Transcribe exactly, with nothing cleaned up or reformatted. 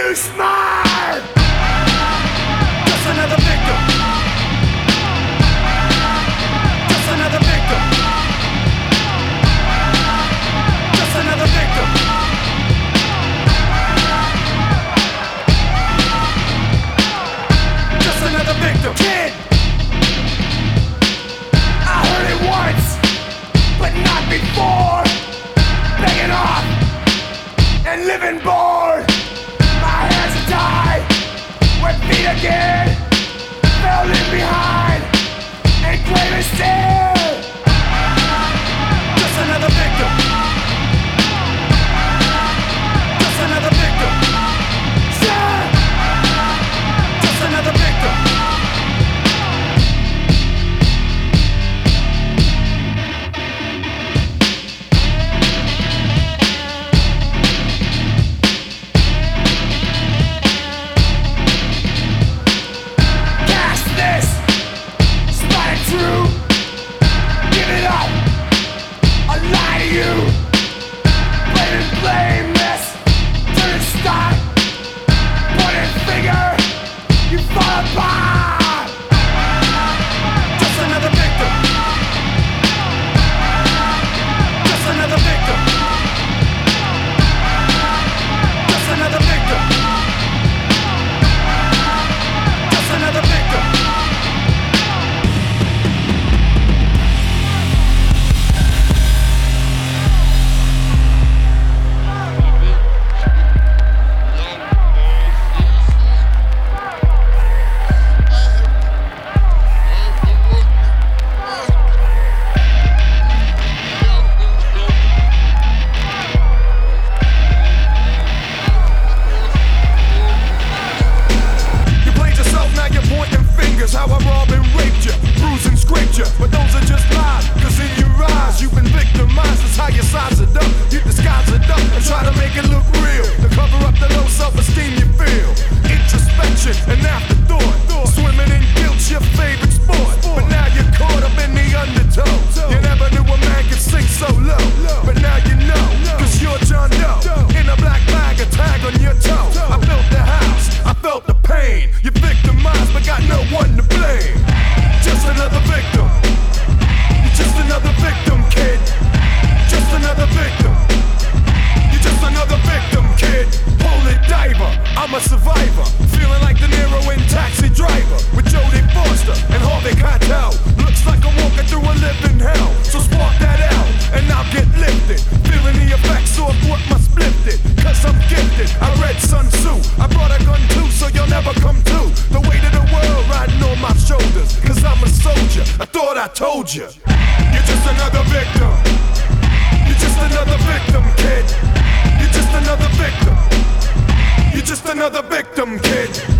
you smile. Just another victim. Just another victim. Just another victim. Just another victim. Kid, I heard it once, but not before. Begging off and living bored. My hands are tied, wet feet again. Fell in behind and claiming still. Just another victim. Just another victim. Yeah. Just another victim. True, give it up, I lie to you. Blame and blameless, turn and stop. Pointing finger, you fall apart. Just another victim. Just another victim. Just another victim. Just another victim. How I robbed and raped you, bruised and scraped you. But those are just lies, cause in your eyes you've been victimized. That's how you size it up, you disguise it up and try to make it look real. To cover up the low self-esteem you feel. Introspection and afterthought, swimming in guilt's your favorite sport. But now you're caught up in the undertow. You never knew a man could sink so low, but now you know, cause you're John Doe. In a black bag, a tag on your toe. I built the house, I felt the pain. You victimized but got no one to blame. Just another victim. You're just another victim, kid. Just another victim. You're just another victim, kid. Holy diver, I'm a survivor. Feeling like De Niro in Taxi Driver with Jodie Foster and Harvey Keitel. Looks like I'm walking through a living hell. So spark that out and I'll get lifted. Feeling the effects of what my split it. Cause I'm gifted. I read Sun Tzu. I brought a gun too, so you'll never come to the weight of the world riding on my shoulders. Cause I'm a soldier. I thought I told you. You're just another victim. You're just another victim, kid. You're just another victim. You're just another victim, kid.